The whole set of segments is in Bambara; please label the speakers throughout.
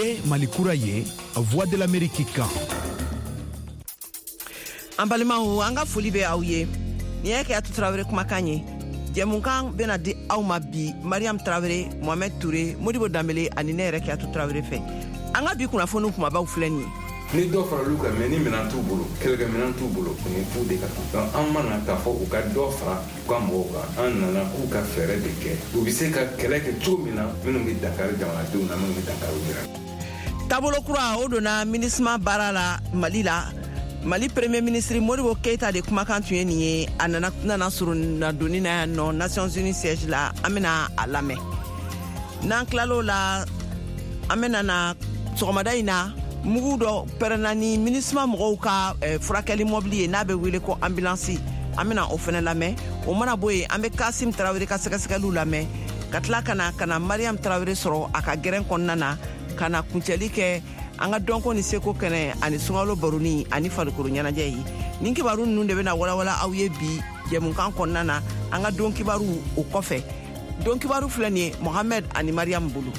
Speaker 1: ye Malikura ye Voix de l'Amérique kan.
Speaker 2: An balimaw an ka foli bɛ aw ye. Ni ye Keyatu Tarawele kumakan ye. Jɛmukan bɛna di aw ma bi Mariam Tarawele, Mohamed Touré, Modibo Dambele ani ne yɛrɛ Keyatu Tarawele fɛ. An ka bi kunnafoni kumabaw filɛ nin ye.
Speaker 3: Ni dɔ faral'u kan mais ni minɛn t'u bolo kɛlɛkɛminɛn t'u bolo o ni fu de ka kan an mana k'a fɔ u ka dɔ fara u ka mɔgɔw kan an nana k'u ka fɛɛrɛ de kɛ u bɛ se ka kɛlɛ kɛ cogo min na minnu bɛ Dakar jamanadenw na minnu bɛ Dakar yɛrɛ.
Speaker 2: Taabolo kura o donna MINUSMA baara la Mali la. Mali Premier ministre Modibo Keita de kumakan tun ye nin ye a nana surunna doni na yan nɔ Nations Unies siège la an bɛna a lamɛn. N'an tilal'o la an bɛna na sɔgɔmada in na mugu dɔ pɛrɛnna ni MINUSMA mɔgɔw ka furakɛli mɔbili ye n'a bɛ wele ko ambulance an bɛna o fɛnɛ lamɛn. O mana bɔ yen an bɛ Kasim Tarawele ka sɛgɛsɛgɛliw lamɛn ka tila ka na Mariam Tarawele sɔrɔ a ka gɛrɛn kɔnɔna na ka na kuncɛli kɛ an ka dɔnko ni seko kɛnɛ ani sunkalo baroni ani farikolo ɲɛnajɛ ye. Nin kibaru ninnu de bɛna walawala aw ye bi jɛmukan kɔnɔna na an ka don kibaru o kɔfɛ. Don kibaru filɛ nin ye Mohamed ani Mariam bolo.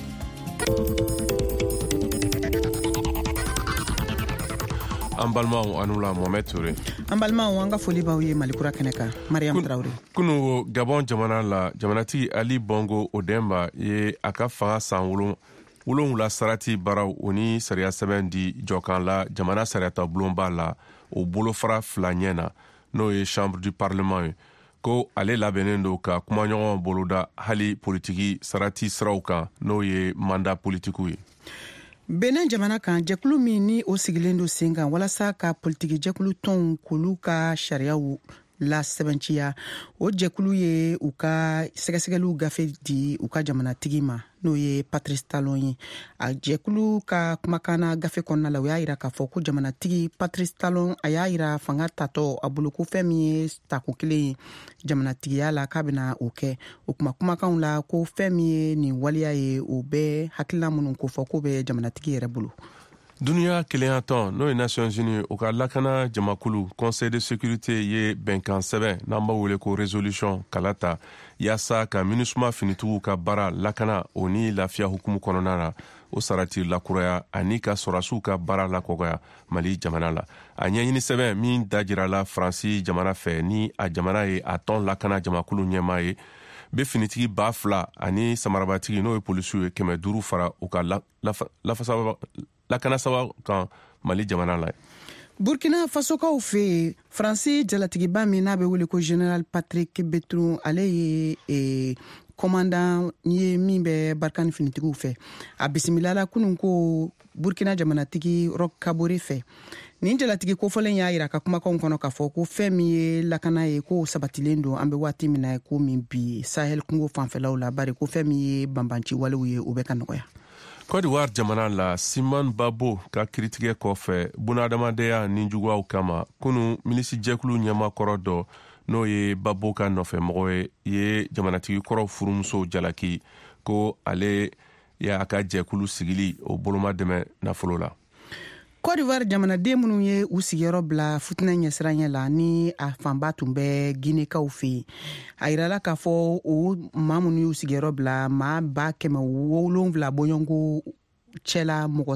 Speaker 4: An balimaw anula Mohamed Touré.
Speaker 5: An balimaw an ka foli b'aw ye Malikura kɛnɛ kan Mariam Tarawele.
Speaker 4: Kunu Gabon jamana la jamanatigi Ali Bongo Odemba ye a ka fanga san wolonwula sarati baaraw o ni sariya sɛbɛn di jɔkan la jamana sariyata bulonba la o bolofara fila ɲɛ na n'o ye chambre du parlement ye ko ale labɛnnen don ka kumaɲɔgɔn boloda hali politiki sarati siraw kan n'o ye mandat politikiw ye.
Speaker 5: Benin jamana kan jɛkulu min ni o sigilen don sen kan walasa ka politiki jɛkulu tɔnw k'olu ka sariyaw la sɛbɛnciya o jɛkulu ye u ka sɛgɛsɛgɛliw gafe di u ka jamanatigi ma n'o ye Patrice Talon ye. A jɛkulu ka kumakana gafe kɔnɔna la u y'a yira k'a fɔ ko jamanatigi Patrice Talon a y'a yira fanga tatɔ a bolo ko fɛn min ye tako kelen ye jamanatigiya la k'a bɛna o kɛ. O kuma kumakanw la ko fɛn min ye nin waliya ye o bɛ hakilina minnu ko fɔ ko bɛ jamanatigi yɛrɛ bolo.
Speaker 4: Duniya kelenya tɔn n'o ye Nations Unies o ka lakana jamakulu Conseil de sécurité ye bɛnkan sɛbɛn n'an b'a wele ko résolution kala ta yaasa ka MINUSMA finitigiw ka baara lakana o ni lafiya hukumu kɔnɔna na o sarati lakuraya ani ka sɔrasiw ka baara lakɔgɔya Mali jamana la. A ɲɛɲini sɛbɛn min dajirala Faransi jamana fɛ ni a jamana ye a tɔn lakana jamakulu ɲɛmaa ye be finitigi 2,000 ani samarabatigi n'o ye polisiw ye 500 fara u ka lakana saba kan Mali jamana la.
Speaker 5: Burkina Fasokaw fɛ Faransi jalatigiba min n'a bɛ wele ko General Patrick Berton ale ye commandant ye min bɛ Barkani finitigiw fɛ. A bisimilala kunun ko Burkina jamanatigi Roch Kabore fɛ. Nin jalatigi kofɔlen y'a yira ka kumakanw kɔnɔ k'a fɔ ko fɛn min ye lakana ye ko sabatilen don an bɛ waati min na ko min bi Sahel kungo fanfɛlaw la bari ko fɛn min ye banbanci walew ye o bɛ ka nɔgɔya.
Speaker 4: Côte d'Ivoire jamana la Simon Babo ka kiritigɛ kɔfɛ bunadamadenya ni juguyaw kama kunu minisi jɛkulu ɲɛmakɔrɔ dɔ n'o ye Babo ka nɔfɛmɔgɔ ye jamanatigi kɔrɔ furumuso jalaki ko ale y'a ka jɛkulu sigili o boloma dɛmɛ nafolo la.
Speaker 5: Côte d'Ivoire jamanaden minnu ye u sigiyɔrɔ bila futinɛ ɲɛsiranya la ni a fanba tun bɛ Ginekaw fɛ a yirala k'a fɔ o maa minnu y'u sigiyɔrɔ bila maa 770 bɔɲɔnko cɛla mɔgɔ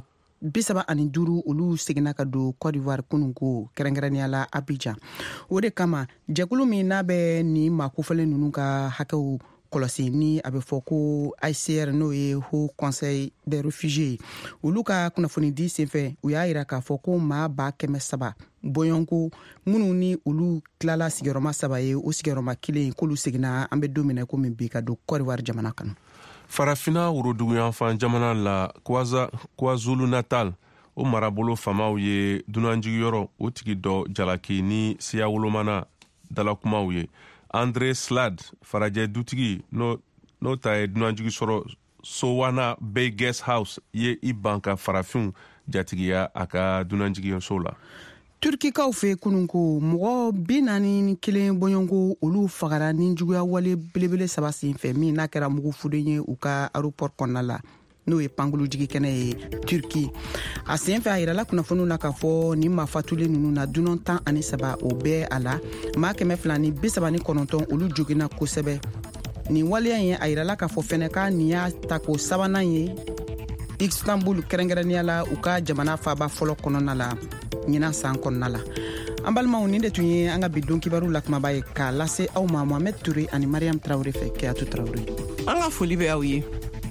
Speaker 5: 35 olu seginna ka don Côte d'Ivoire kununko kɛrɛnkɛrɛnnenya la Abidjan. O de kama jɛkulu min n'a bɛ ni maakofɔlen ninnu ka hakɛw kɔlɔsi ni a bɛ fɔ ko ICR n'o ye Haut Conseil des Réfugiés olu ka kunnafoni di senfɛ u y'a yira k'a fɔ ko maa 700 bɔɲɔnko minnu ni olu tilala sigiyɔrɔma 3 ye o sigiyɔrɔma 1 k'olu seginna an bɛ don min na komi bi ka don Côte d'Ivoire jamana kɔnɔ.
Speaker 4: Farafina woroduguyanfan jamana la KwaZulu Natal o marabolo famaw ye dunanjigiyɔrɔ o tigi dɔ jalaki ni siya wolomana dalakumaw ye. André Slade farajɛ dutigi n'o ta ye dunanjigi sɔrɔ Sowana Bay Guest House ye i ban ka farafinw jatigiya a ka dunanjigiso la.
Speaker 5: Turkikaw fɛ kununko mɔgɔ 41 bɔɲɔnko olu fagara ni juguya wale belebele 3 senfɛ min n'a kɛra mugu fuden ye u ka aéroport kɔnɔna la n'o ye pankulu jigikɛnɛ ye Turki. A senfɛ a yirala kunnafoniw na k'a fɔ ni maa fatulen ninnu na dunan 13 o bɛɛ a la maa 239 olu joginna kosɛbɛ. Nin waleya ye a yirala k'a fɔ fɛnɛ ka nin y'a ta ko sabanan ye Istanbul kɛrɛnkɛrɛnnenya la u ka jamana faaba fɔlɔ kɔnɔna la ɲinan san kɔnɔna la. An balimaw nin de tun ye an ka bi don kibaru la kumaba ye k'a lase aw ma Mohamed Touré ani Mariam Traoré fɛ Keyatu Traoré.
Speaker 2: An ka foli bɛ aw ye.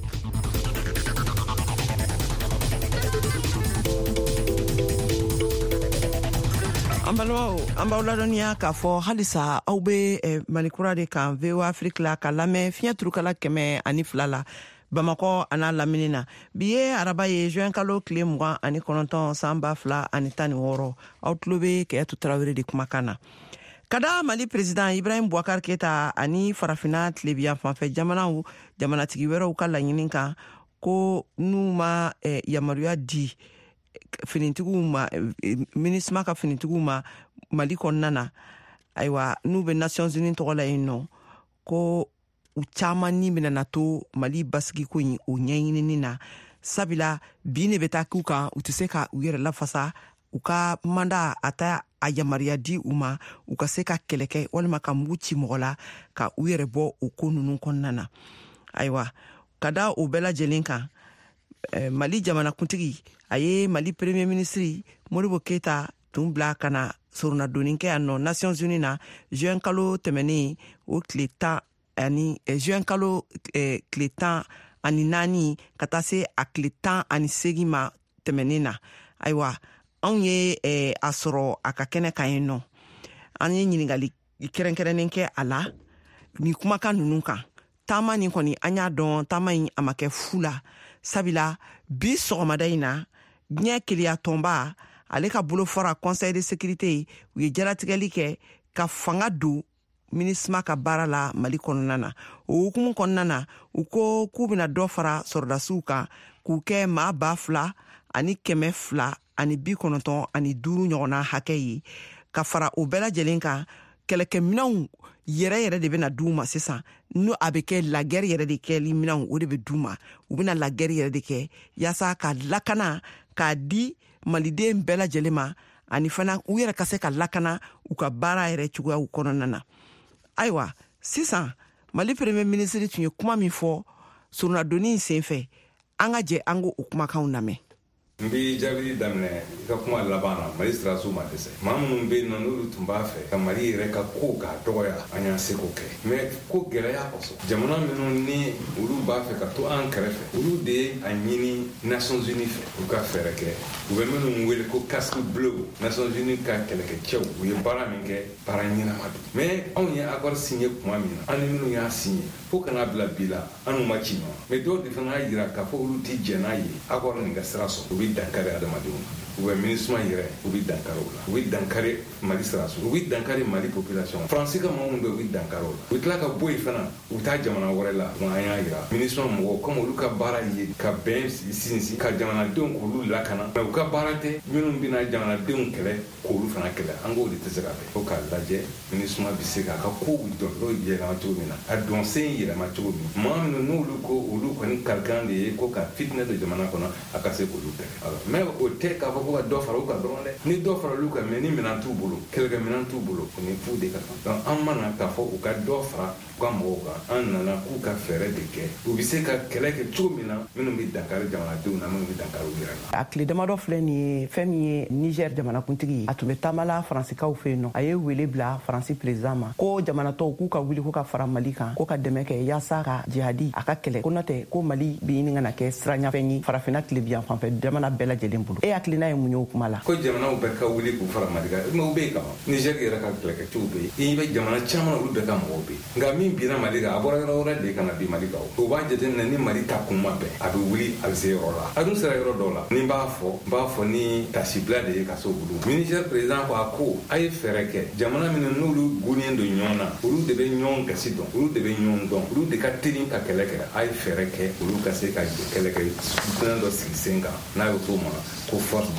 Speaker 2: An b'aw ladɔnniya k'a fɔ halisa aw be Malikura de kan VOA Afrique la ka lamɛn fiɲɛ turukala 102 la Bamakɔ an'a lamini na. Bi ye araba ye juin kalo tile 29 san 2016 aw tulo be Keyatu Traoré de kumakan na. Kada Mali président Ibrahim Boubacar Keita ani farafina tilebiya fanfɛ jamanatigi wɛrɛw ka laɲini kan ko n'u ma yamaruya di finitigiw ma MINUSMA ka finitigiw ma Mali kɔnɔna na ayiwa n'u bɛ Nations Unies tɔgɔ la yen nɔ ko u caman ni bɛna to Mali basigi ko in o ɲɛɲinini na sabila bi ne bɛ taa k'u kan u tɛ se ka u yɛrɛ lafasa u ka manda a ta a yamaruya di u ma u ka se ka kɛlɛ kɛ walima ka mugu ci mɔgɔ la ka u yɛrɛ bɔ o ko ninnu kɔnɔna na ayiwa ka da o bɛɛ lajɛlen kan Mali jamanakuntigi a ye Mali premier ministre Modibo Keita tun bila ka na sorunadonni kɛ yan nɔ Nations Unies na juin kalo tɛmɛnen o tile 10 ani juin kalo tile 14 ka taa se a tile 18 ma tɛmɛnen na ayiwa anw ye a sɔrɔ a ka kɛnɛ kan yen nɔ an ye ɲiningali kɛrɛnkɛrɛnnen kɛ a la ni kumakan ninnu kan taama nin kɔni an y'a dɔn taama in a ma kɛ fu la sabila bi sɔgɔmada in na diɲɛ keleya tɔnba ale ka bolo fɔra Conseil de sécurité u ye jalatigɛli kɛ ka fanga don MINUSMA ka baara la Mali kɔnɔna na o hukumu kɔnɔna na u ko k'u bɛna dɔ fara sɔrɔdasiw kan k'u kɛ maa 2,000 ani 295 ɲɔgɔnna hakɛ ye ka fara o bɛɛ lajɛlen kan kɛlɛkɛminɛnw yɛrɛ de bɛna d'u ma sisan n'o a bɛ kɛ lagɛri yɛrɛ de kɛli minɛnw o de bɛ d'u ma u bɛna lagɛri yɛrɛ de kɛ yaasa ka lakana k'a di maliden bɛɛ lajɛlen ma ani fana u yɛrɛ ka se ka lakana u ka baara yɛrɛ cogoyaw kɔnɔna na ayiwa sisan Mali premier ministre tun ye kuma min fɔ sorunadonni senfɛ an ka jɛ an ko o kumakanw lamɛn.
Speaker 3: N bɛ jaabi daminɛ I ka kuma laban na Mali sirasiw ma dɛsɛ maa minnu bɛ yen nɔ n'olu tun b'a fɛ ka Mali yɛrɛ ka ko k'a dɔgɔya an y'an se k'o kɛ mais ko gɛlɛya kosɔn jamana minnu ni olu b'a fɛ ka to an kɛrɛfɛ olu de ye a ɲini Nations Unies fɛ u ka fɛɛrɛ kɛ u bɛ minnu wele ko casque bleu Nations Unies ka kɛlɛkɛcɛw u ye baara min kɛ baara ɲɛnama don mais anw ye accord signé kuma min na an ni minnu y'a signé fo kana bila bi la an ma ci ɲɔgɔn mais dɔw de fana y'a jira k'a fɔ olu tɛ jɛn n'a ye accord nin ka sira sɔrɔ u bɛ dankari adamadenw na u bɛ MINUSMA yɛrɛ u bɛ dankari o la u bɛ dankari Mali sirasiw u bɛ dankari Mali population Faransi ka maa minnu bɛ u bɛ dankari o la u bɛ tila ka bɔ yen fana u bɛ taa jamana wɛrɛ la an y'a jira MINUSMA mɔgɔw comme olu ka baara ye ka bɛn sinsin ka jamanadenw k'olu lakana mais u ka baara tɛ minnu bɛna jamanadenw kɛlɛ k'olu fana kɛlɛ an k'o de tɛ se ka kɛ fo k'a lajɛ MINUSMA bɛ se k'a ka kow dɔn n'o yɛlɛma cogo min na a dɔn sen yɛlɛma cogo min maa minnu n'olu ko olu kɔni kalikan de ye ko ka fitinɛ don jamana kɔnɔ a ka se k'olu kɛlɛ mais o tɛ k'a fɔ ko ka dɔ fara u kan dɔrɔn dɛ ni dɔ fara olu kan mais ni minɛn t'u bolo kɛlɛkɛminɛn t'u bolo o ni fu de ka kan donc an mana k'a fɔ u ka dɔ fara u ka mɔgɔw kan an nana k'u ka fɛɛrɛ de kɛ u bɛ se ka kɛlɛ kɛ cogo min na minnu bɛ dankari jamanadenw na minnu bɛ dankari u yɛrɛ la.
Speaker 2: A tile damadɔ filɛ nin ye fɛn min ye Niger jamanakuntigi ye a tun bɛ taamala Faransikaw fɛ yen nɔ a ye wele bila Faransi président ma ko jamanatɔw k'u ka wuli ko ka fara Mali kan ko ka dɛmɛ kɛ yaasa ka jihadi a ka kɛlɛ ko n'o ko Mali bɛ ɲini ka na kɛ siranyafɛn ye farafina tilebiyan fanfɛ jamana bɛɛ lajɛlen bolo e hakilina ye mun ye o kuma la.
Speaker 3: Ko jamanaw bɛɛ ka wuli k'u fara Mali kan mais u bɛ yen kama Niger yɛrɛ ka kɛlɛkɛcɛw bɛ yen i bɛ jamana caman olu bɛɛ ka mɔgɔw bɛ yen nka min binna Mali kan a bɔra yɔrɔ wɛrɛ de ka na bin Mali kan o b'a jateminɛ ni Mali ta kun ma bɛn a bɛ wuli a bɛ se yɔrɔ la a dun sera yɔrɔ dɔw la ni n b'a fɔ ni tasibila de ye ka se olu Niger président ko a ko a ye fɛɛrɛ kɛ jamana minnu n'olu gunnen don ɲɔgɔn na olu de bɛ ɲɔgɔn gasi dɔn olu de bɛ ɲɔgɔn dɔn olu de ka teli ka kɛlɛ kɛ a ye fɛɛrɛ kɛ olu ka se ka kɛlɛ kɛ fɛn dɔ sigi sen kan n'a y'o t'o ma ko force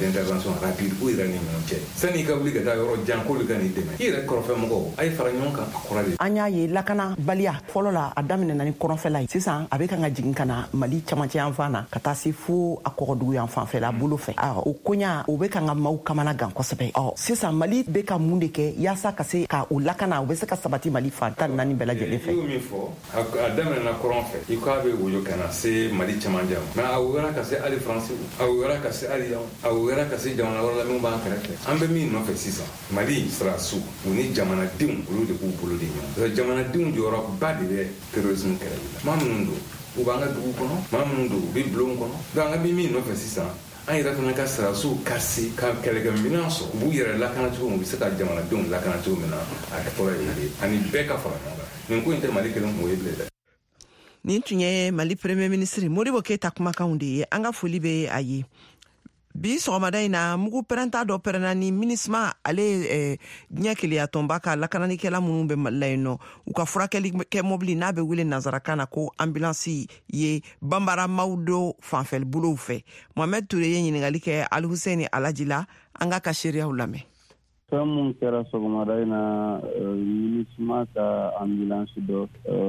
Speaker 3: d'intervention rapide ou irani minche sani ka wuli ka taa yɔrɔ jan ko ka ni dɛmɛ i yɛrɛ kɔrɔfɛ mɔgɔw a ye fara ɲɔgɔn kan a kɔrɔ de
Speaker 2: an y'a ye lakana baliya fɔlɔ la a daminɛna ni kɔrɔnfɛla ye sisan a bɛ kan ka jigin ka na Mali camancɛ yan fan na ka taa se fo a kɔgɔdugu yan fanfɛla bolo fɛ o koɲa o bɛ kan ka maaw kamana gan kosɛbɛ sisan Mali bɛ ka mun de kɛ yaasa ka se ka o lakana o bɛ se ka sabati Mali fan 14 bɛɛ lajɛlen fɛ.
Speaker 3: I y'o min fɔ a daminɛna kɔrɔn fɛ i k'a bɛ woyo ka na se Mali camancɛ ma mais a woyora ka se hali France a woyora ka se hali yan a woyora ka se jamana wɛrɛ la min b'an kɛrɛfɛ an bɛ min nɔfɛ sisan Mali sirasiw u ni jamanadenw olu de b'u bolo de ɲɔgɔn jamanadenw jɔyɔrɔba de bɛ terrorisme kɛlɛli la maa minnu don u b'an ka dugu kɔnɔ maa minnu don u bɛ bulon kɔnɔ donc an bɛ min nɔfɛ sisan an yɛrɛ fana ka sirasiw ka se ka kɛlɛkɛminɛn sɔrɔ u b'u yɛrɛ lakana cogo min u bɛ se ka jamanadenw lakana cogo min na a fɔra ye ani bɛɛ ka fara ɲɔgɔn kan nin ko in tɛ Mali kelen kun o ye bilen dɛ.
Speaker 2: Nin tun ye Mali premier ministre Modibo Keita kumakanw de ye an ka foli bɛ a ye. Bi sɔgɔmada in na mugu pɛrɛnta dɔ pɛrɛnna ni MINUSMA ale diɲɛ keleya tɔnba ka lakananikɛla minnu bɛ Mali la yen nɔ u ka furakɛli kɛ mobili n'a bɛ wele nanzarakan na ko ambulance ye banbara mawdo fanfɛli bolow fɛ. Mohamed Toure ye ɲininkali kɛ Ali Hussein Alaji la an ka seereyaw lamɛn.
Speaker 6: Fɛn mun kɛra sɔgɔmada in na MINUSMA ka ambulance dɔ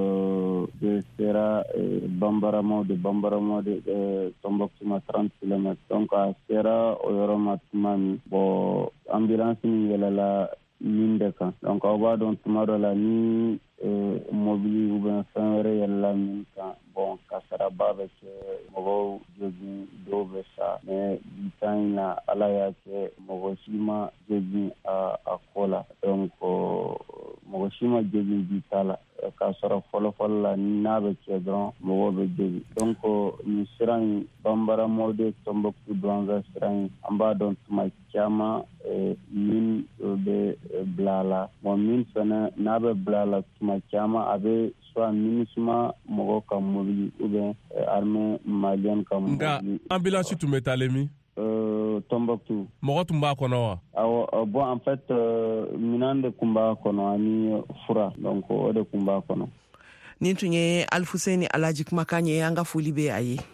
Speaker 6: sera Banbarama de Tombouctou ma 30 km. Donc a sera o yɔrɔ ma tuma min bon ambulance min yɛlɛla min de kan. Donc aw b'a dɔn tuma dɔ la ni mobili ou bien fɛn wɛrɛ yɛlɛla min kan bon kasaraba bɛ kɛ mɔgɔw jogin dɔw bɛ sa mais bi temps in na Ala y'a kɛ mɔgɔ si ma jogin a ko la donc mɔgɔ si ma jogin bi ta la k'a sɔrɔ fɔlɔfɔlɔ la n'a bɛ kɛ dɔrɔn mɔgɔw bɛ jogin donc nin sira in Banbara Mawde Tombouctou Douanza sira in an b'a dɔn tuma caman min bɛ bila a la bon min fɛnɛ n'a bɛ bila a la tuma caman a bɛ soit MINUSMA mɔgɔ ka mobili ou bien armée malienne ka mobili.
Speaker 4: Nka ambulance tun bɛ taalen min?
Speaker 6: Tombouctou.
Speaker 4: Mɔgɔ tun b'a kɔnɔ wa?
Speaker 6: Awɔ bon en fait minɛn de tun b'a kɔnɔ ani fura donc o de tun b'a kɔnɔ.
Speaker 2: Nin tun ye Ali Hussein Alaji kumakan ye an ka foli bɛ a ye.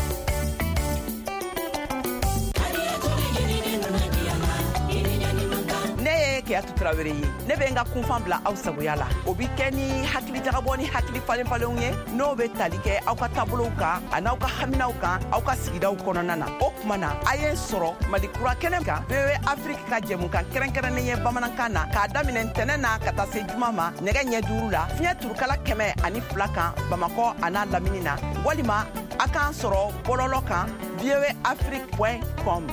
Speaker 2: Keyatu Traoré ye ne bɛ n ka kunfan bila aw sagoya la o bi kɛ ni hakili jagabɔ ni hakili falen-falenw ye n'o bɛ tali kɛ aw ka taabolow kan a n'aw ka haminaw kan aw ka sigidaw kɔnɔna na o tuma na a ye sɔrɔ Mali kura kɛnɛ kan BW Afrique ka jɛmukan kɛrɛnkɛrɛnnen ye bamanankan na k'a daminɛ ntɛnɛn na ka taa se juma ma nɛgɛ ɲɛ 5 la fiɲɛ turukala 102 kan Bamakɔ a n'a lamini na walima a k'an sɔrɔ bɔlɔlɔ kan vwafrique.com.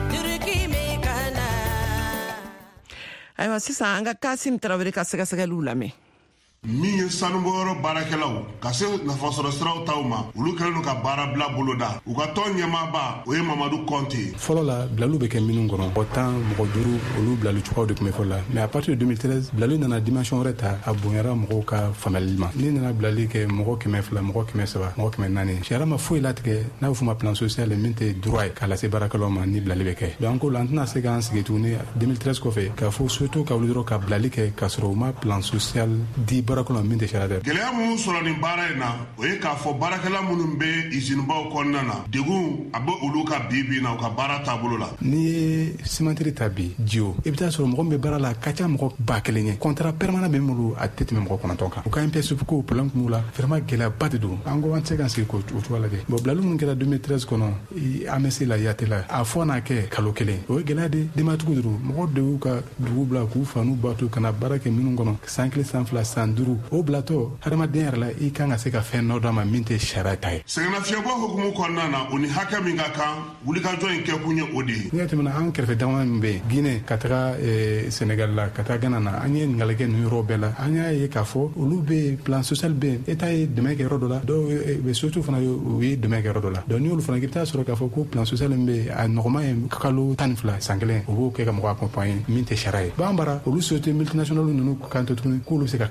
Speaker 2: Ayiwa sisan an ka Kasim Tarawele ka sɛgɛsɛgɛliw lamɛn.
Speaker 7: min ye sanubɔyɔrɔ baarakɛlaw ka se nafasɔrɔ siraw taw ma olu kɛlen ka baara bila boloda u ka tɔn ɲɛmaaba o ye Mamadu Kɔnte.
Speaker 8: Fɔlɔ la bilaliw bɛ kɛ minnu kɔnɔ mɔgɔ 10 mɔgɔ 5 olu bilali cogoyaw de tun bɛ fɔlɔ la mais à partir de 2013 bilaliw nana dimension wɛrɛ ta a bonyara mɔgɔw ka faamuyali ma ni nana bilali kɛ mɔgɔ 200 mɔgɔ 300 mɔgɔ 400 sariya ma foyi latigɛ n'a bɛ fɔ ma plan social min tɛ droit ye k'a lase baarakɛlaw ma ni bilali bɛ kɛ donc an tɛna se k'an sigi tuguni 2013 kɔfɛ k'a fɔ surtout ka wuli dɔrɔn ka bilali kɛ k'a sɔrɔ u ma plan social di baarakɛlaw min tɛ sariya dɛ. Gɛlɛya minnu sɔrɔ nin baara in na o ye k'a fɔ baarakɛla minnu bɛ izinibaw kɔnɔna na degun a bɛ olu ka bi na u ka baara taabolo la. N'i ye cimenterie ta bi Jio i bɛ taa sɔrɔ mɔgɔ min bɛ baara la a ka ca mɔgɔ 1000 ye contrat permanent bɛ min bolo a tɛ tɛmɛ mɔgɔ 9 kan u ka MPSF ko problème kun b'u la vraiment gɛlɛyaba de don an ko an tɛ se ka sigi k'o cogoya lajɛ bon bilali minnu kɛra 2013 kɔnɔ AMS la YAT la a fɔ n'a kɛ kalo 1 o ye gɛlɛya de denbatigiw de don mɔgɔ de y'u ka dugu bila k'u fa n'u ba to ka na baara kɛ minnu kɔnɔ san 1 san 2 san 5 o bilatɔ hadamaden yɛrɛ la i kan ka se ka fɛn dɔ d'a ma min tɛ sariya ta ye. Sɛgɛnnafiɲɛbɔ hukumu kɔnɔna na o ni hakɛ min ka kan wulikajɔ in kɛ kun ye o de ye. N'i y'a tɛmɛna an kɛrɛfɛ jamana min bɛ yen Guinée ka taga Sénégal la ka taga Ghana na an ye ɲininkali kɛ nin yɔrɔ bɛɛ la an y'a ye k'a fɔ olu bɛ plan social bɛ yen État ye dɛmɛ kɛ yɔrɔ dɔ la dɔw bɛ surtout fana u ye dɛmɛ kɛ yɔrɔ dɔ la donc ni olu fana i bɛ taa sɔrɔ k'a fɔ ko plan social min bɛ yen a nɔgɔma ye kalo 12 san 1 o b'o kɛ ka mɔgɔ accompagner min tɛ sariya ye b'an bara olu société multinationale ninnu kan to tuguni k'olu bɛ se ka kalo 1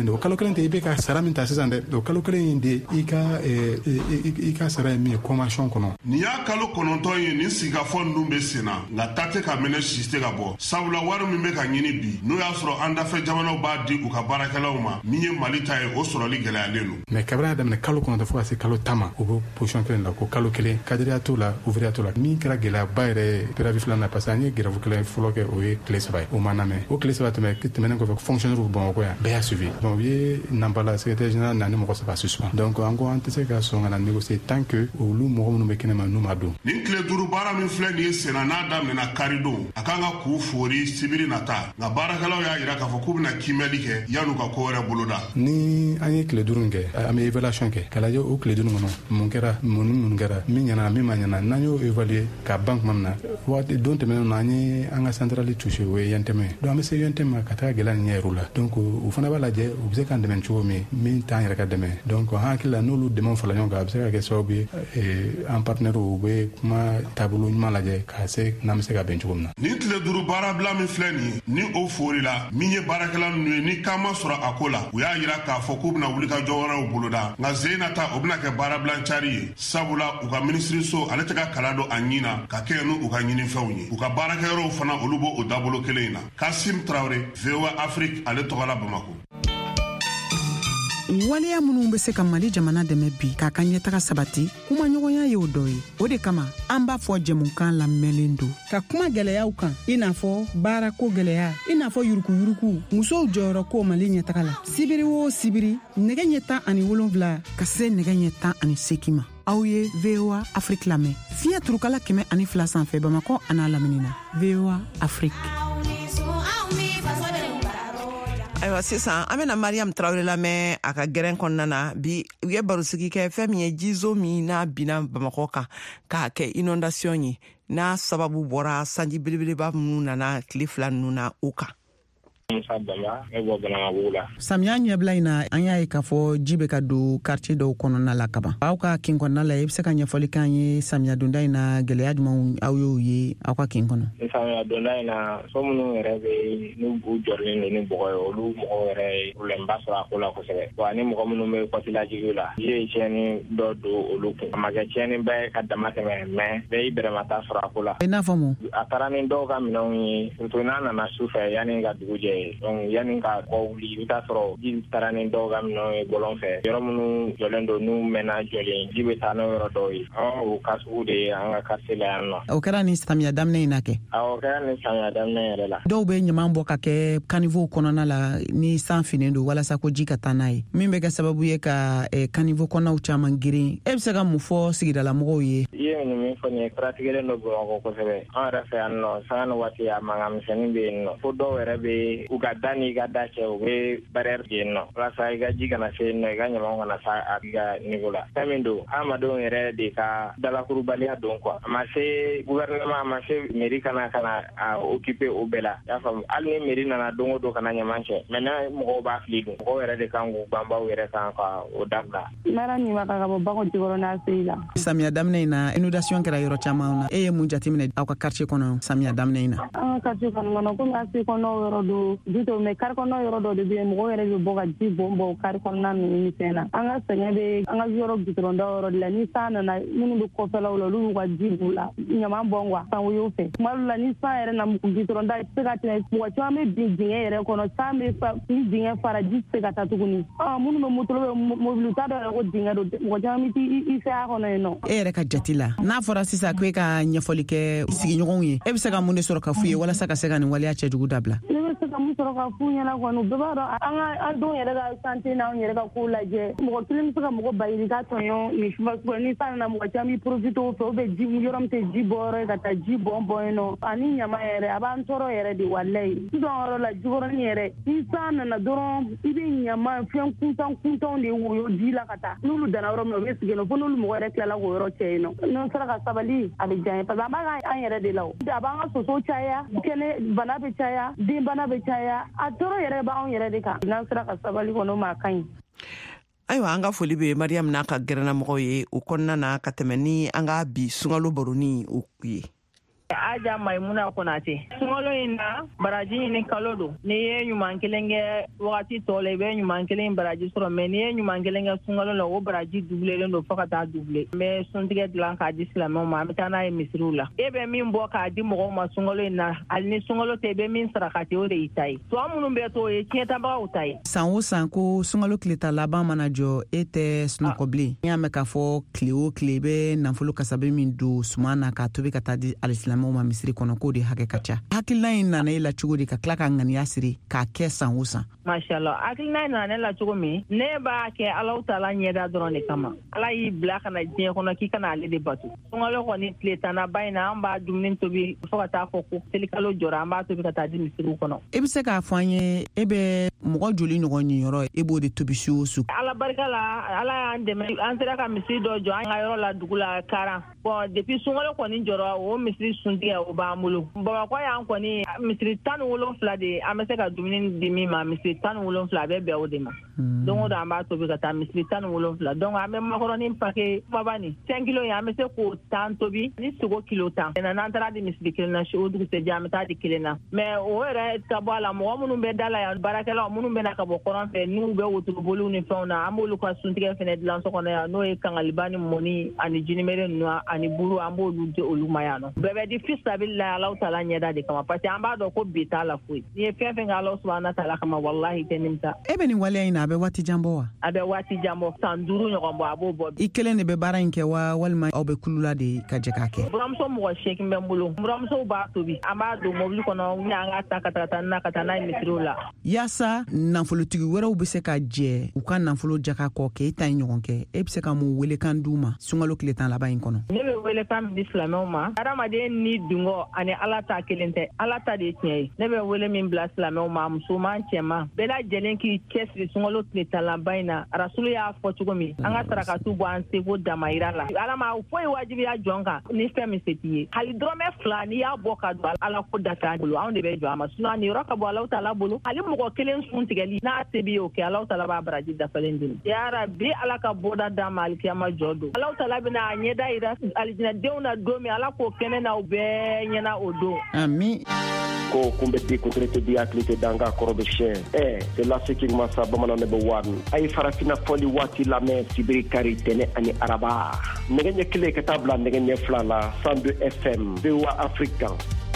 Speaker 8: de o kalo kelen tɛ i bɛ ka sara min ta sisan dɛ o kalo kelen in de i ka sara ye min ye convention kɔnɔ.
Speaker 7: Nin y'a kalo 9 ye nin sigikafɔ ninnu bɛ sen na nka ta tɛ ka minɛ si tɛ ka bɔ sabula wari min bɛ ka ɲini bi n'o y'a sɔrɔ an dafɛ jamanaw b'a di u ka baarakɛlaw ma min ye Mali ta ye o sɔrɔli gɛlɛyalen don.
Speaker 8: Mais kabini a daminɛ kalo 9 fo ka se kalo 10 ma o bɛ position kelen la ko kalo kelen cadrea t'o la ouvrier t'o la min kɛra gɛlɛyaba yɛrɛ préavis filanan na parce que an ye grève kelen fɔlɔ kɛ o ye tile 3 ye o ma lamɛn o tile 3 tɛmɛnen kɔfɛ fonctionnaire Bamakɔ yan bɛɛ y'a suivi donc u ye Nampala secrétaire général na ni mɔgɔ saba suspend donc an ko an tɛ se ka sɔn ka na négocier tant que olu mɔgɔ minnu bɛ kɛnɛma n'u ma don.
Speaker 7: Nin tile 5 baara min filɛ nin ye senna n'a daminɛna karidon a kan ka k'u fori sibiri nata nka baarakɛlaw y'a jira k'a fɔ k'u bɛna kimɛli kɛ yan'u ka ko wɛrɛ boloda.
Speaker 8: Ni an ye tile 5 kɛ an bɛ évaluation kɛ k'a lajɛ o tile 5 kɔnɔ mun kɛra mun kɛra min ɲɛna min ma ɲɛna n'an y'o évaluer ka ban tuma min na waati don tɛmɛnen na an ye an ka centrale touché o ye YNTM donc an bɛ se YNTM ma ka taa gɛlɛya nin ɲɛ yɛrɛ la donc o fana b'a lajɛ u bɛ se k'an dɛmɛ cogo min t'an yɛrɛ ka dɛmɛ donc an hakili la n'olu dɛmɛw fara ɲɔgɔn kan a bɛ se ka kɛ sababu ye an partenaire u bɛ kuma taabolo ɲuman lajɛ k'a se n'an bɛ se ka bɛn cogo min na.
Speaker 7: Nin tile 5 baarabila min filɛ nin ye ni o fori la min ye baarakɛla ninnu ye ni kan ma sɔrɔ a ko la u y'a jira k'a fɔ k'u bɛna wuli ka jɔ wɛrɛw boloda nka ze nata o bɛna kɛ baarabila cari ye sabula u ka minisiriso ale tɛ ka kala don a ɲin na ka kɛ n'u ka ɲinifɛnw ye u ka baarakɛyɔrɔw fana olu b'o dabolo kelen in na. Kasim Traoré, VOA Afrique, ale tɔgɔ la Bamako.
Speaker 5: waleya minnu bɛ se ka Mali jamana dɛmɛ bi k'a ka ɲɛtaga sabati kuma ɲɔgɔnya ye o dɔ ye o de kama an b'a fɔ jɛmukan lamɛnlen don ka kuma gɛlɛyaw kan i n'a fɔ baarako gɛlɛya i n'a fɔ yurukuyuruku musow jɔyɔrɔ ko Mali ɲɛtaga la sibiri o sibiri nɛgɛ ɲɛ 17 ka se nɛgɛ ɲɛ 18 ma aw ye VOA Afrique lamɛn fiɲɛ turukala 102 sanfɛ Bamakɔ an'a lamini na VOA Afrique.
Speaker 2: Ayiwa sisan an bɛna Mariam Traoré lamɛn a ka gɛrɛn kɔnɔna na bi u ye barosigi kɛ fɛn min ye jizo min n'a bina Bamakɔ kan k'a kɛ inondation ye n'a sababu bɔra sanji belebeleba minnu nana tile 2 ninnu na o kan.
Speaker 5: Samiya ɲɛbila in na an y'a ye k'a fɔ ji bɛ ka don quartier dɔw kɔnɔna la kaban aw ka kin kɔnɔna la i bɛ se ka ɲɛfɔli k'an ye samiya donda in na gɛlɛya jumɛn aw y'o ye aw ka kin kɔnɔ.
Speaker 9: Samiya donda in na so minnu yɛrɛ bɛ n'u jɔlen don ni bɔgɔ ye olu mɔgɔw yɛrɛ ye problème ba sɔrɔ a ko la kosɛbɛ wa ni mɔgɔ minnu bɛ kɔtilajigi la ji ye tiɲɛni dɔ don olu kun a ma kɛ tiɲɛni bɛɛ ka dama tɛmɛ mais bɛɛ y'i bɛrɛmata sɔrɔ a ko la.
Speaker 5: I n'a fɔ mun.
Speaker 9: A taara ni dɔw ka minɛnw ye surtout n'a nana su fɛ yanni ka dugu jɛ donc yanni ka kɔ wuli i bɛ taa sɔrɔ ji taara ni dɔw ka minɛnw ye bɔlɔn fɛ yɔrɔ minnu jɔlen don n'u mɛnna jɔlen ji bɛ taa n'o yɔrɔ dɔw ye o ka sugu de ye an ka quartier la yan nɔ.
Speaker 5: O kɛra ni samiya daminɛ in na kɛ.
Speaker 9: O kɛra ni samiya daminɛ yɛrɛ la.
Speaker 5: Dɔw bɛ ɲaman bɔ ka kɛ caniveau kɔnɔna la ni san finen don walasa ko ji ka taa n'a ye min bɛ kɛ sababu ye ka caniveau kɔnɔnaw caman girin e bɛ se ka mun fɔ sigidala mɔgɔw ye.
Speaker 9: I ye min fɔ nin ye pratigelen don Bamakɔ kosɛbɛ an yɛrɛ fɛ yan nɔ sanga ni waati a mankan misɛnnin bɛ yen nɔ fo dɔw yɛrɛ bɛ u ka da ni ka da cɛ u bɛ barrière yen nɔ walasa i ka ji kana se yen nɔ i ka ɲaman kana sa a ka niveau la fɛn min don adamadenw yɛrɛ de ka dalakurubaliya don quoi a ma se gouvernement a ma se mairie kana a occuper o bɛɛ la i y'a faamu hali ni mairie nana don o don kana ɲaman cɛ maintenant mɔgɔw b'a fili dun mɔgɔw yɛrɛ de kan k'u banbaw yɛrɛ kan ka o dabila.
Speaker 10: Mara ni ma ka bɔ Bako Jikɔrɔ n'a sigi la.
Speaker 5: Samiya daminɛ in na inondation kɛra yɔrɔ caman na e ye mun jateminɛ aw ka quartier kɔnɔ samiya daminɛ in na.
Speaker 10: An ka quartier kɔnɔ komi a se kɔnɔ yɔrɔ do jito mais kari kɔnɔ yɔrɔ dɔ de bɛ yen mɔgɔw yɛrɛ bɛ bɔ ka ji bɔn kari kɔnɔna ninnu ni fɛn na an ka sɛgɛn bɛ an ka yɔrɔ gitɔrɔnda yɔrɔ de la ni san nana minnu bɛ kɔfɛlaw la olu y'u ka ji b'u la ɲaman bɔn quoi san woyo fɛ tuma dɔw la ni san yɛrɛ na gitɔrɔnda tɛ se ka tɛmɛ mɔgɔ caman bɛ bin dingɛ yɛrɛ kɔnɔ san bɛ ni dingɛ fara ji tɛ se ka taa tuguni minnu bɛ moto bɛ mobili t'a dɔn yɛrɛ ko dingɛ don mɔgɔ caman bɛ t'i fɛ a kɔnɔ yen nɔ. E yɛrɛ ka jate la n'a fɔra sisan ko e ka ɲɛfɔli kɛ sigiɲɔgɔnw ye e bɛ se ka mun de sɔrɔ ka f'u ye walasa ka se ka nin waleya cɛjugu dabila. Ne bɛ se ka mun sɔrɔ ka f'u ɲɛna kɔni bɛɛ b'a dɔn an denw yɛrɛ ka santé n'anw yɛrɛ ka kow lajɛ mɔgɔ kelen bɛ se ka mɔgɔ bayiri ka tɔɲɔ ni san nana mɔgɔ caman bɛ profité o fɛ o bɛ ji yɔrɔ min tɛ ji bɔ yɔrɔ ye ka taa ji bɔn yen nɔ ani ɲama yɛrɛ a b'an tɔɔrɔ yɛrɛ de walayi sisan yɔrɔ la Jikɔrɔni yɛrɛ ni san nana dɔrɔn i bɛ ɲama fɛn kuntanw de woyo ji la ka taa n'olu danna yɔrɔ min na u bɛ sigi yen nɔ fo n'olu mɔgɔ yɛrɛ tilala k'o yɔrɔ cɛ yen nɔ n'an sera ka sabali a bɛ diya n ye parce que an b'a an yɛrɛ de la o a b'an ka soso caya kɛnɛ bana bɛ caya den bana bɛ caya a tɔɔrɔ yɛrɛ b'anw yɛrɛ de kan n'an sera ka sabali kɔnɔ ma ka ɲi.
Speaker 2: Ayiwa an ka foli bɛ Mariam n'a ka gɛrɛnna mɔgɔw ye o kɔnɔna na ka tɛmɛ ni an ka bi sunkalo baroni o ye.
Speaker 10: Aja Maimuna Konate. Sungalo ina baraji ni kalodo. Ni ye nyuman kelenge wakati tole be nyuman kelenge baraji soro me ni ye nyuman kelenge sungalo la wo baraji double le ndo fakata double. Me suntige dilan ka disla me ma metana e misrula. Ebe min bo ka di mo ma sungalo ina alni sungalo te be min sarakati o de itai. To amunu be to e kieta ba utai.
Speaker 5: Sanwo sanko sungalo kleta laban manajo ete snokobli. Ya me ka fo Cleo Klebe nanfolo kasabe min do sumana ka tobe ka tadi alislamo ma misiri kono ko de hake kacha. Hakilna ina na ila chugo de ka klaka ngani yasiri ka ke sanwo san.
Speaker 10: Mashallah hakilna ina na la chugo mi ne ba ke Allah taala nyeda drone kama. Ala yi black na je kono ki kana ale de batu. Sungalo ko ni kleta na bayna amba dumnin tobi fo ka ta ko ko telikalo jora amba tobi ka tadi misiri kono.
Speaker 5: Ebe se ka fanye ebe mo joli no ni yoro ebo de tobi su.
Speaker 10: Ala barkala ala ande an sera ka misiri do jo an ayoro la dugula kara. Bon depuis sungalo ko ni joro o misiri sunti o ba mulu. Baba ko ya ko ni misiri tan wolo fla de amese ka dumnin dimi ma misiri tan wolo fla be o de ma. Donc da amba tobi ka ta misiri tan wolo fla. Donc ame makaroni pake babani 5 kilo ya amese ko tan tobi ni sugo kilo tan. Na nantara di misiri kilena shu du se jam ta di kilena. Mais o era ta bala mo munu be dala ya barakela munu be na ka bo koran fe nu be wotu bolu ni fauna amolu ko sunti ke fene dilan so kono ya no e kangalibani moni ani jinimere no ani buru ambo lu de olumayano bebe di fista billahi Allah taala nyeda de kama pati amba do ko bita la fu ni fe Allah subhanahu wa taala kama wallahi tenimta
Speaker 5: ebe ni wale ina abe wati jambo wa
Speaker 10: abe wati jambo sanduru nyoko bo abo
Speaker 5: ikele ne be bara nke wa walma obe kulula de kajekake
Speaker 10: bramso mo sheki mbulu bramso ba tobi amba do mobli kono nyanga takata na katana mitrula
Speaker 5: yasa nanfolotigi wera ubese ka je uka nanfolo jaka ko ke tan nyonke ebse ka mu wele kan duma sungalo kletan la bayin kono
Speaker 10: ne be wele kan bislamoma arama de ni dungo ani alata kelente alata de tiye ne be wele min blaslamoma musuman chema bela jelen ki kesri sungalo kletan la bayina rasulu ya fo chugomi anga saraka tu bo anse go damaira la alama foi wajibi ya jonga ni femi setiye hali drome flani ya boka do ala ko data bulu on de be jo ama suna ni roka bo ala taala bulu hali mo ko kelen sun tigali na tebi o ke ala taala ba baraji da falendin ya rabbi ala ka boda da maliki ama jodo ala taala bina nyeda ira aljina deuna domi ala ko kenena ube nyena odo
Speaker 5: ami
Speaker 11: ko kumbeti ko traité di athlète danga korobe cher c'est la sécurité massa bamana ne bo wan ay farafina foli wati la me sibiri kari tene ani araba ngenye kile ka tabla ngenye flala 102 FM VOA Africa.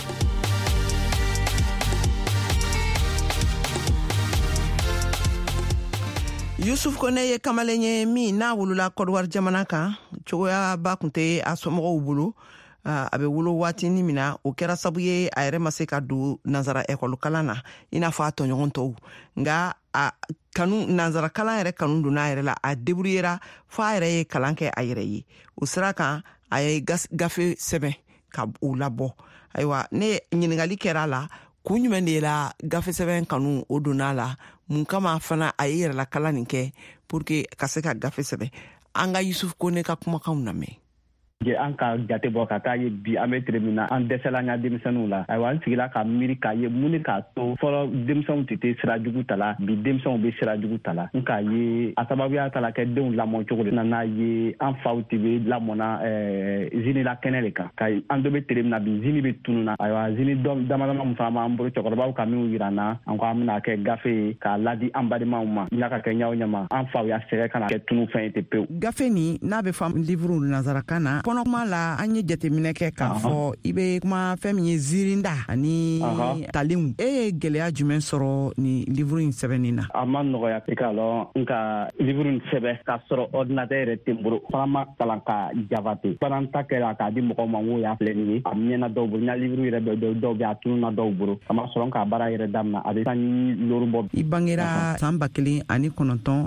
Speaker 2: Yusuf Kone ye kamalenye mi na wulula Kodwar jamana kan cogoya ba kunte a somɔgɔw bolo a bɛ wolo waati ni mina o kɛra sabu ye a yɛrɛ ma se ka don nanzara ekɔli kalan na i n'a fɔ a tɔɲɔgɔn tɔw nka a kanu nanzara kalan yɛrɛ kanu donna a yɛrɛ la a deburuyera fɔ a yɛrɛ ye kalan kɛ a yɛrɛ ye o sira kan a ye gafe sɛbɛn ka o labɔ ayiwa ne ɲininkali kɛra a la kun jumɛn de la gafe sɛbɛn kanu o donna a la mun kama fana a ye yɛrɛla kalan nin kɛ pour que ka se ka gafe sɛbɛn an ka Yusuf Kone ka kumakanw lamɛn
Speaker 6: an ka jate bɔ ka taa ye bi an bɛ teremina an dɛsɛla an ka denmisɛnninw la ayiwa an sigila ka miiri k'a ye mun k'a to fɔlɔ denmisɛnw tɛ sira jugu ta la bi denmisɛnw bɛ sira jugu ta la n k'a ye a sababuya ta la kɛ denw lamɔ cogo de nana ye an faw tɛ bɛ lamɔna zini la kɛnɛ de kan ka an dɔ bɛ teremina bi zini bɛ tununa ayiwa zini dama min fana b'an bolo cɛkɔrɔbaw ka minnu yira an na an ko an bɛna kɛ gafe ye k'a ladi an balimaw ma n'a ka kɛ ɲaw ɲɛma an faw y'a sɛgɛ ka na kɛ tunu fɛn ye tɛ pewu.
Speaker 2: Gafe nin n'a bɛ fɔ livre nanzarakan na kɔnɔ kuma la an ye jateminɛ kɛ k'a fɔ i bɛ kuma fɛn min ye ziirinda ani talenw e ye gɛlɛya jumɛn sɔrɔ ni livre in sɛbɛnni na?
Speaker 6: A ma nɔgɔya i k'a lɔn nka livre in sɛbɛn k'a sɔrɔ ordinateur yɛrɛ tɛ n bolo fana ma kalan ka jabate fana ta kɛra k'a di mɔgɔw ma n ko y'a filɛ nin ye a mɛnna dɔw bolo n ka livre yɛrɛ dɔw bɛ a tununa dɔw bolo a ma sɔrɔ k'a baara yɛrɛ daminɛ a bɛ sanji lori bɔ.
Speaker 2: I bangera san 1974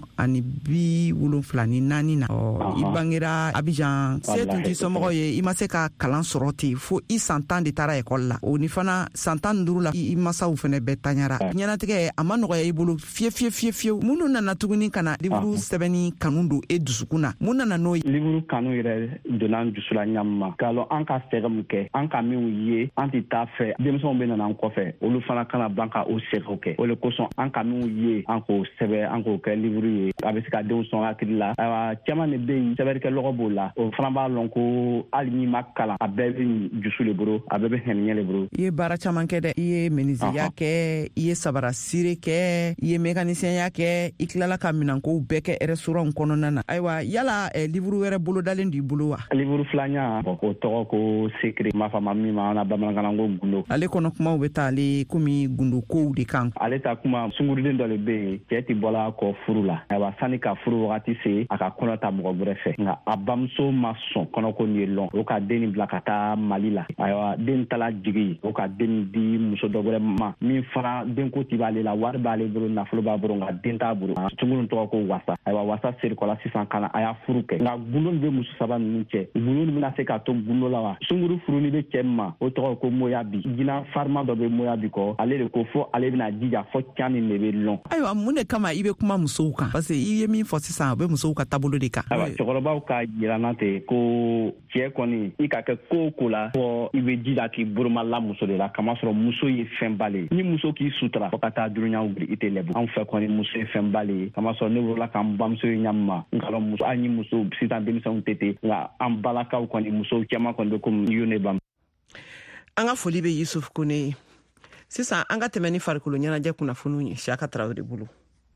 Speaker 2: na i bangera Abidjan se tun t'i somɔgɔw ye i ma se ka kalan sɔrɔ ten fo i san 10 de taara ekɔli la o ni fana san 15 la i masaw fana bɛɛ taɲara ɲɛnatigɛ a ma nɔgɔya i bolo fiyewu minnu nana tuguni ka na livre sɛbɛnni kanu don e dusukun na mun nana n'o ye?
Speaker 6: Livre kanu yɛrɛ donna an dusu la ɲamma k'a lɔn an ka sɛgɛ min kɛ an ka minw ye an tɛ taa fɛ denmisɛnw bɛ nana an kɔfɛ olu fana kana ban ka o sɛgɛw kɛ o de kosɔn an ka minw ye an k'o sɛbɛ an k'o kɛ livre ye a bɛ se ka denw sɔn hakili la ayiwa caman de bɛ yen sɛbɛnnikɛ lɔgɔ b'o la o fana b'a lɔn ko ko hali n'i ma kalan a bɛɛ bɛ jusu le bolo a bɛɛ bɛ hɛnɛɲɛ le bolo.
Speaker 2: I ye baara caman kɛ dɛ, i ye menisiya kɛ, i ye sabara sire kɛ, i ye mécanicien kɛ, i tilala ka minankow bɛɛ kɛ restaurant kɔnɔna na. Ayiwa yala livre wɛrɛ bolodalen d'i bolo wa?
Speaker 6: Livre filanan o tɔgɔ ko secret m'a fama min ma na bamanankan ko gundo.
Speaker 2: Ale kɔnɔ kumaw bɛ taale komi gundo kow de kan.
Speaker 6: Ale ta kuma sunguruden dɔ le bɛ yen cɛ ti bɔla kɔ furu la. Ayiwa sani ka furu wagati se a ka kɔnɔ ta mɔgɔ wɛrɛ fɛ nka a bamuso ma sɔn kɔnɔko nin ye lɔn o ka den bila ka taa Mali la. Ayiwa den tala jigi o ka den di muso dɔ wɛrɛ ma min fana denko ti b'ale la wari b'ale bolo nafolo b'a bolo nka den t'a bolo. Sungurun tɔgɔ ko wasa. Ayiwa wasa serikɔla sisan kana a y'a furu kɛ nka gundo bɛ muso saba ninnu cɛ gundo bɛna se ka to gundo la wa. Sunguru furuni bɛ cɛ ma o tɔgɔ ko Moyabi jina farima dɔ bɛ Moyabi kɔ ale de ko fɔ ale bɛna jija fɔ can nin de bɛ lɔn. Ayiwa
Speaker 2: mun de kama i bɛ kuma musow kan parce que i ye min fɔ sisan a bɛ musow ka taabolo de kan.
Speaker 6: Ayiwa cɛkɔrɔbaw ka jirana ten ko cɛ kɔni i ka kɛ ko o ko la fɔ i bɛ jija k'i boromala muso de la kamasɔrɔ muso ye fɛn bale ye ni muso k'i sutura fɔ ka taa durunyaw wuli i tɛ lɛbu anw fɛ kɔni muso ye fɛn bale ye kamasɔrɔ ne wolola k'an bamuso ye ɲami ma n kalɔ muso an ye muso sisan denmisɛnw tɛ ten nka an balakaw kɔni musow cɛman kɔni bɛ komi yo ne bam.
Speaker 2: An ka foli bɛ Yusuf Kone ye. Sisan an ka tɛmɛ ni farikolo ɲɛnajɛ kunnafoniw ye Siyaka Tarawele bolo.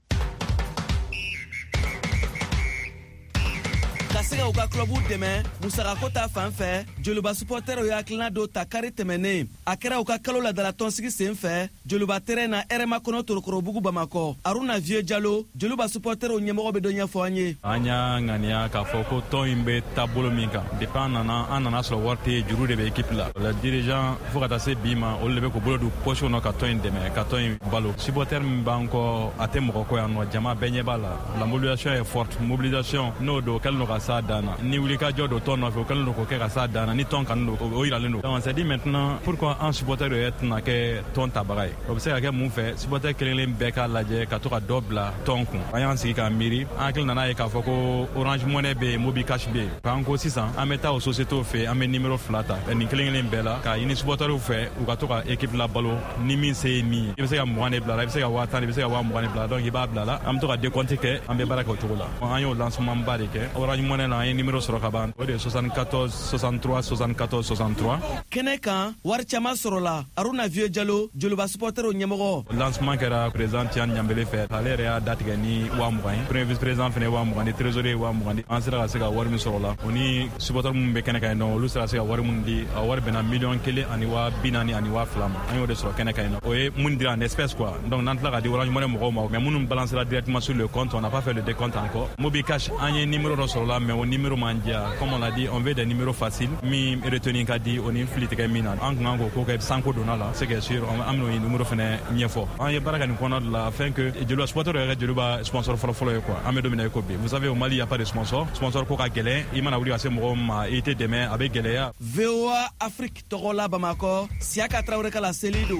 Speaker 2: Ka se ka u ka clubu dɛmɛ musakako ta fan fɛ joliba supporter y'a hakilina dɔ ta kari tɛmɛnen a kɛra u ka kalo ladala tɔnsigi sen fɛ joliba terrain na RMA kɔnɔ Torokorobugu Bamakɔ Aruna Vieux Diallo joliba supporter ɲɛmɔgɔ bɛ dɔ ɲɛfɔ an ye.
Speaker 12: An y'a ŋaniya k'a fɔ ko tɔn in bɛ taabolo min kan depuis an nana sɔrɔ wari tɛ juru de bɛ équipe la les dirigeants fo ka taa se bi ma olu de bɛ k'u bolo don poche kɔnɔ ka tɔn in dɛmɛ ka tɔn in balo supporter min b'an kɔ a tɛ mɔgɔ kɔ yan nɔ jama bɛɛ ɲɛ b'a la la mobilisation est forte mobilisation n'o don kɛlen don ka s'a dan na ni wuli ka jɔ don tɔn nɔfɛ o kɛlen don k'o kɛ ka s'a dan na ni tɔn kanu don o yiralen don donc c'est dit maintenant pourquoi an supporter yɛrɛ tɛna kɛ tɔn tabaga ye o bɛ se ka kɛ mun fɛ supporter kelen bɛɛ k'a lajɛ ka to ka dɔ bila tɔn kun an y'an sigi k'an miiri an hakili nana ye k'a fɔ ko Orange Money bɛ yen Mobi Cash bɛ yen k'an ko sisan an bɛ taa o sociétés fɛ an bɛ numéro 2 ta nin kelen bɛɛ la k'a ɲini supporterw fɛ u ka to ka équipe labalo ni min se ye min ye i bɛ se ka 20 de bila la i bɛ se ka 10 de i bɛ se ka 20 de bila donc i b'a bila la an bɛ to ka décompte kɛ an bɛ baara kɛ o cogo la an y'o lancement ba de kɛ Orange Money na an ye numéro sɔrɔ ka ban o de ye 74 63 74 63
Speaker 2: kɛnɛ kan wari caman sɔrɔla Aruna Vieux Diallo joliba supporterw ɲɛmɔgɔ
Speaker 12: lancement kɛra président Tian Ɲambele fɛ ale yɛrɛ y'a datigɛ ni 20,000 ye premier vice président fɛnɛ 20,000 ni trésorier 20,000 an sera ka se ka wari min sɔrɔ la o ni supporter minnu bɛ kɛnɛ kan yen nɔ olu sera ka se ka wari minnu di a wari bɛnna 1,40,000 ani 40,000 ani 2,000 ma an y'o de sɔrɔ kɛnɛ kan yen nɔ o ye mun dira en espèce quoi donc n'an tila ka di Orange Money mɔgɔw ma mais minnu balancera directement sur le compte on n'a pas fait le décompte encore Mobi Cash an ye numéro dɔ sɔrɔ la mais o numéro man diya comme on l'a dit on veut des numéros faciles min retenir ka di o ni fili tigɛ min na an kun kan k'o kɛ sanko donna la c'est que sûr an bɛn'o ye numéro fɛnɛ ɲɛfɔ an ye baara kɛ nin kɔnɔ de la afin que joliba supporter yɛrɛ joliba sponsor fɔlɔfɔlɔ ye quoi an bɛ don min na i ko bi vous savez au Mali il y a pas de sponsor ko ka gɛlɛn i mana wuli ka se mɔgɔ ma i tɛ dɛmɛ a bɛ gɛlɛya.
Speaker 2: VOA Afrique tɔgɔ la Bamakɔ Siyaka Tarawele ka laseli don.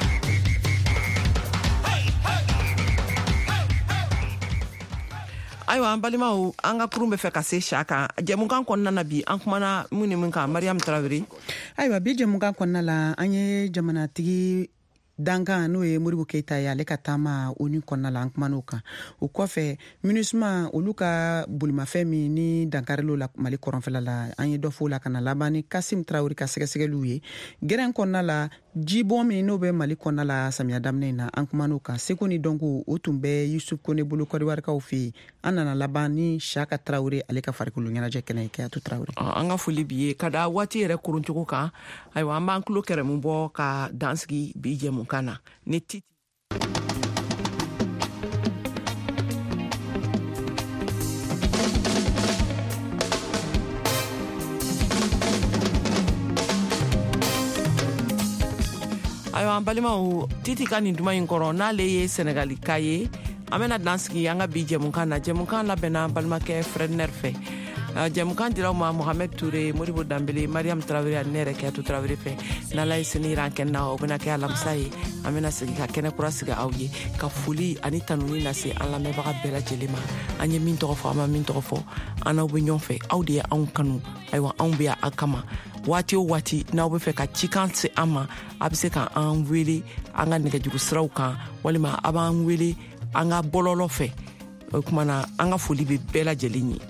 Speaker 2: Ayiwa an balimaw an ka kurun bɛ fɛ ka se Siyaka jɛmukan kɔnɔna na bi an kumana mun ni mun kan Mariam Tarawele.
Speaker 5: Ayiwa bi jɛmukan kɔnɔna la an ye jamanatigi dankan n'o ye Modibo Keita ye ale ka taama ONU kɔnɔna la an kuman'o kan o kɔfɛ MINUSMA olu ka bolimafɛn min ni dankarilo la Mali kɔrɔnfɛla la an ye dɔ fɔ la ka na laban ni Kasim Traoré ka sɛgɛsɛgɛliw ye gɛrɛn kɔnɔna la jibɔn min n'o bɛ Mali kɔnɔna la samiya daminɛ na an kuman'o kan seko ni dɔnko o tun bɛ Yusuf Kone bolo kɔdiwarikaw fɛ yen an nana laban ni Siyaka Tarawele ale ka farikolo ɲɛnajɛ kɛnɛ ye Kɛyatu Tarawele.
Speaker 2: An ka foli bi ye ka da waati yɛrɛ koroncogo kan ayiwa an b'an tulo kɛrɛmu bɔ ka dansigi bi jɛmu kana ne titi ayiwa an balimaw titi ka nin duman in kɔrɔ n'ale ye Senegalika ye an bɛna dansigi an ka bi jɛmukan na jɛmukan labɛnna balimakɛ Fredner fɛ jɛmukan diraw ma Mohamed Touré Modibo Dambele Mariam Tarawele ani ne yɛrɛ Kɛyatu Tarawele fɛ n'Ala ye sini yira an kɛnɛ na o bɛna kɛ alamisa ye an bɛna segi ka kɛnɛ kura sigi aw ye ka foli ani tanuni lase an lamɛnbaga bɛɛ lajɛlen ma an ye min tɔgɔ fɔ an ma min tɔgɔ fɔ an n'aw bɛ ɲɔgɔn fɛ aw de ye anw kanu ayiwa anw bɛ yan a kama waati o waati n'aw bɛ fɛ ka cikan se an ma a bɛ se ka an wele an ka nɛgɛjuru siraw kan walima a b'an wele an ka bɔlɔlɔ fɛ o kumana an ka foli bɛ bɛɛ lajɛlen ye